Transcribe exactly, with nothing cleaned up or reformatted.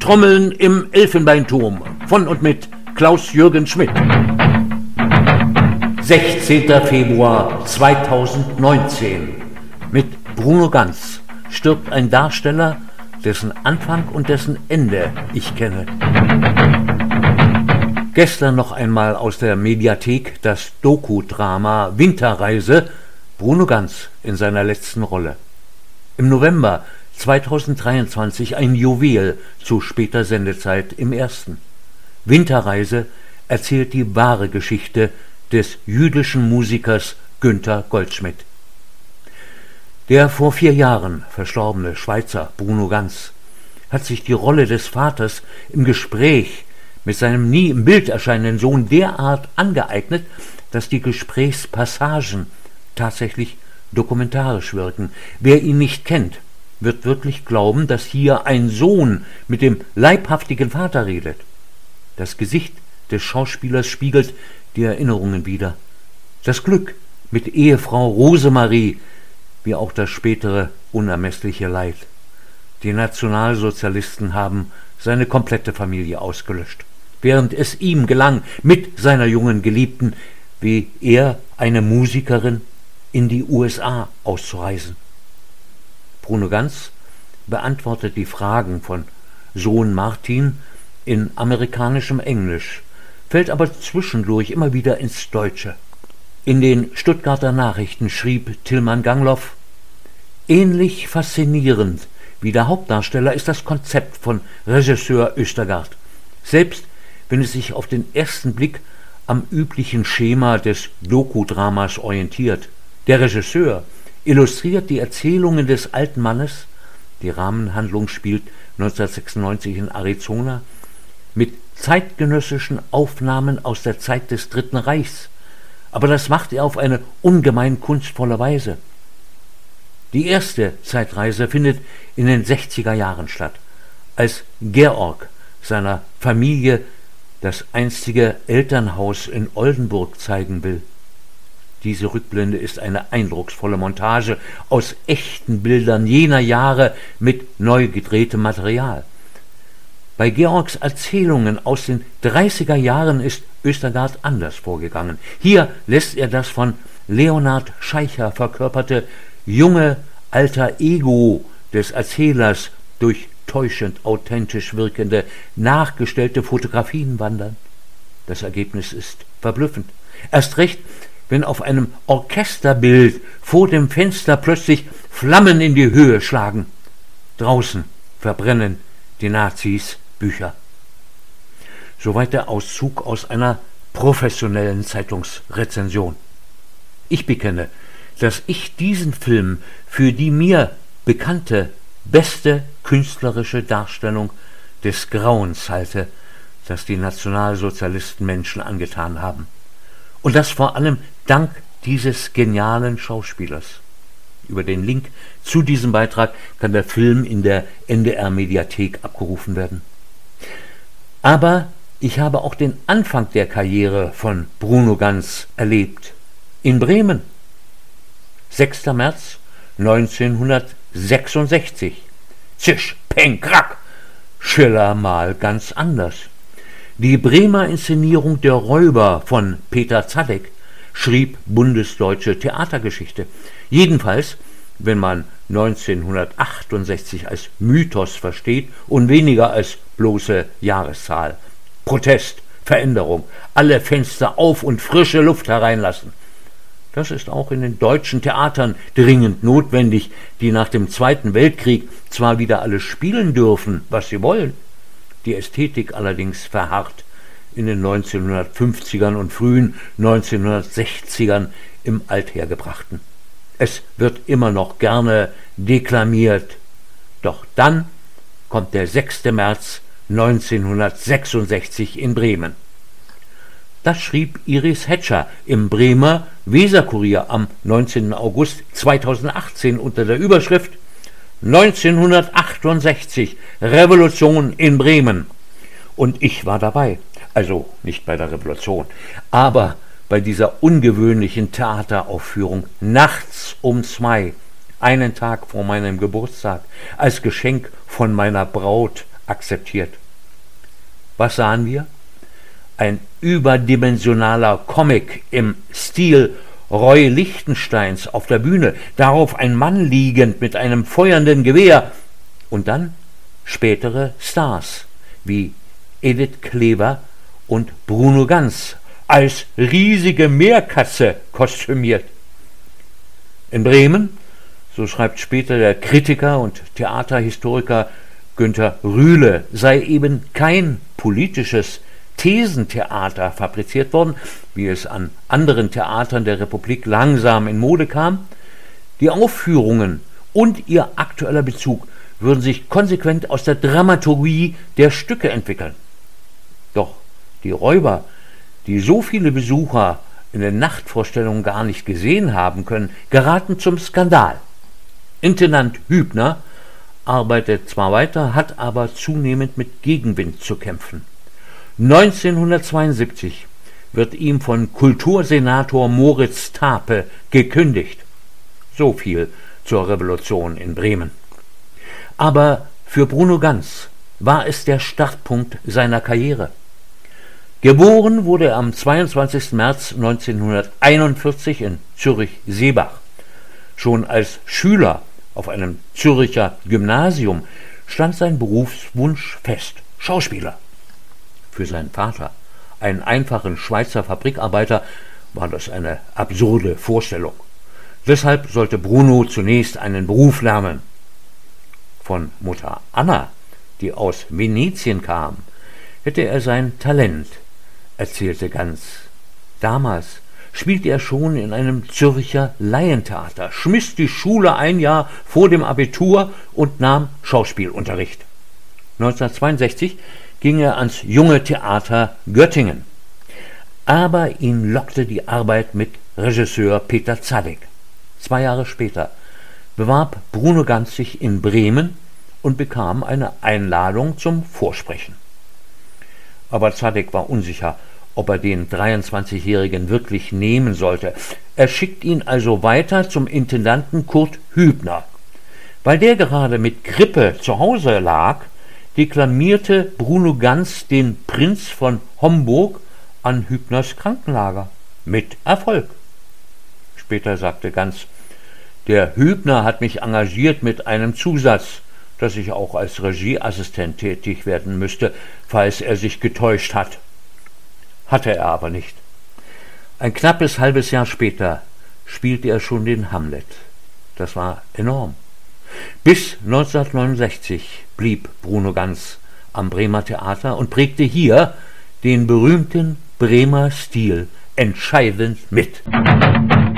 Trommeln im Elfenbeinturm von und mit Klaus-Jürgen Schmidt. sechzehnter Februar zweitausendneunzehn. Mit Bruno Ganz stirbt ein Darsteller, dessen Anfang und dessen Ende ich kenne. Gestern noch einmal aus der Mediathek das Doku-Drama Winterreise, Bruno Ganz in seiner letzten Rolle. Im November zweitausenddreiundzwanzig ein Juwel zu später Sendezeit im Ersten. Winterreise erzählt die wahre Geschichte des jüdischen Musikers Günter Goldschmidt. Der vor vier Jahren verstorbene Schweizer Bruno Ganz hat sich die Rolle des Vaters im Gespräch mit seinem nie im Bild erscheinenden Sohn derart angeeignet, dass die Gesprächspassagen tatsächlich dokumentarisch wirken. Wer ihn nicht kennt, wird wirklich glauben, dass hier ein Sohn mit dem leibhaftigen Vater redet. Das Gesicht des Schauspielers spiegelt die Erinnerungen wider. Das Glück mit Ehefrau Rosemarie, wie auch das spätere unermessliche Leid. Die Nationalsozialisten haben seine komplette Familie ausgelöscht, während es ihm gelang, mit seiner jungen Geliebten, wie er, eine Musikerin, in die U S A auszureisen. Bruno Ganz beantwortet die Fragen von Sohn Martin in amerikanischem Englisch, fällt aber zwischendurch immer wieder ins Deutsche. In den Stuttgarter Nachrichten schrieb Tilman Gangloff: Ähnlich faszinierend wie der Hauptdarsteller ist das Konzept von Regisseur Östergaard, selbst wenn es sich auf den ersten Blick am üblichen Schema des Dokudramas orientiert. Der Regisseur illustriert die Erzählungen des alten Mannes, die Rahmenhandlung spielt neunzehnhundertsechsundneunzig in Arizona, mit zeitgenössischen Aufnahmen aus der Zeit des Dritten Reichs, aber das macht er auf eine ungemein kunstvolle Weise. Die erste Zeitreise findet in den sechziger Jahren statt, als Georg seiner Familie das einstige Elternhaus in Oldenburg zeigen will. Diese Rückblende ist eine eindrucksvolle Montage aus echten Bildern jener Jahre mit neu gedrehtem Material. Bei Georgs Erzählungen aus den dreißiger Jahren ist Östergaard anders vorgegangen. Hier lässt er das von Leonhard Scheicher verkörperte junge alter Ego des Erzählers durch täuschend authentisch wirkende, nachgestellte Fotografien wandern. Das Ergebnis ist verblüffend. Erst recht, wenn auf einem Orchesterbild vor dem Fenster plötzlich Flammen in die Höhe schlagen. Draußen verbrennen die Nazis Bücher. Soweit der Auszug aus einer professionellen Zeitungsrezension. Ich bekenne, dass ich diesen Film für die mir bekannte beste künstlerische Darstellung des Grauens halte, das die Nationalsozialisten Menschen angetan haben. Und das vor allem dank dieses genialen Schauspielers. Über den Link zu diesem Beitrag kann der Film in der N D R-Mediathek abgerufen werden. Aber ich habe auch den Anfang der Karriere von Bruno Ganz erlebt. In Bremen. sechster März neunzehnhundertsechsundsechzig. Zisch, Peng, Krack. Schiller mal ganz anders. Die Bremer Inszenierung Der Räuber von Peter Zadek schrieb bundesdeutsche Theatergeschichte. Jedenfalls, wenn man neunzehnhundertachtundsechzig als Mythos versteht und weniger als bloße Jahreszahl. Protest, Veränderung, alle Fenster auf und frische Luft hereinlassen. Das ist auch in den deutschen Theatern dringend notwendig, die nach dem Zweiten Weltkrieg zwar wieder alles spielen dürfen, was sie wollen, die Ästhetik allerdings verharrt in den neunzehnhundertfünfzigern und frühen neunzehnhundertsechzigern im Althergebrachten. Es wird immer noch gerne deklamiert, doch dann kommt der sechster März neunzehnhundertsechsundsechzig in Bremen. Das schrieb Iris Hetscher im Bremer Weserkurier am neunzehnten August zweitausendachtzehn unter der Überschrift neunzehnhundertachtundsechzig, Revolution in Bremen. Und ich war dabei, also nicht bei der Revolution, aber bei dieser ungewöhnlichen Theateraufführung nachts um zwei, einen Tag vor meinem Geburtstag, als Geschenk von meiner Braut akzeptiert. Was sahen wir? Ein überdimensionaler Comic im Stil Roy Lichtensteins auf der Bühne, darauf ein Mann liegend mit einem feuernden Gewehr und dann spätere Stars wie Edith Klever und Bruno Ganz als riesige Meerkatze kostümiert. In Bremen, so schreibt später der Kritiker und Theaterhistoriker Günter Rühle, sei eben kein politisches Thesentheater fabriziert worden, wie es an anderen Theatern der Republik langsam in Mode kam. Die Aufführungen und ihr aktueller Bezug würden sich konsequent aus der Dramaturgie der Stücke entwickeln. Doch die Räuber, die so viele Besucher in den Nachtvorstellungen gar nicht gesehen haben können, geraten zum Skandal. Intendant Hübner arbeitet zwar weiter, hat aber zunehmend mit Gegenwind zu kämpfen. neunzehnhundertzweiundsiebzig wird ihm von Kultursenator Moritz Tape gekündigt. So viel zur Revolution in Bremen. Aber für Bruno Ganz war es der Startpunkt seiner Karriere. Geboren wurde er am zweiundzwanzigsten März neunzehnhunderteinundvierzig in Zürich-Seebach. Schon als Schüler auf einem Zürcher Gymnasium stand sein Berufswunsch fest: Schauspieler. Für seinen Vater, einen einfachen Schweizer Fabrikarbeiter, war das eine absurde Vorstellung. Deshalb sollte Bruno zunächst einen Beruf lernen. Von Mutter Anna, die aus Venetien kam, hätte er sein Talent, erzählte Ganz. Damals spielte er schon in einem Zürcher Laientheater, schmiss die Schule ein Jahr vor dem Abitur und nahm Schauspielunterricht. neunzehnhundertzweiundsechzig ging er ans Junge Theater Göttingen. Aber ihn lockte die Arbeit mit Regisseur Peter Zadek. Zwei Jahre später bewarb Bruno Ganz sich in Bremen und bekam eine Einladung zum Vorsprechen. Aber Zadek war unsicher, ob er den dreiundzwanzigjährigen wirklich nehmen sollte. Er schickt ihn also weiter zum Intendanten Kurt Hübner. Weil der gerade mit Grippe zu Hause lag, deklamierte Bruno Ganz den Prinz von Homburg an Hübners Krankenlager. Mit Erfolg. Später sagte Ganz: Der Hübner hat mich engagiert mit einem Zusatz, dass ich auch als Regieassistent tätig werden müsste, falls er sich getäuscht hat. Hatte er aber nicht. Ein knappes halbes Jahr später spielte er schon den Hamlet. Das war enorm. Bis neunzehnhundertneunundsechzig blieb Bruno Ganz am Bremer Theater und prägte hier den berühmten Bremer Stil entscheidend mit.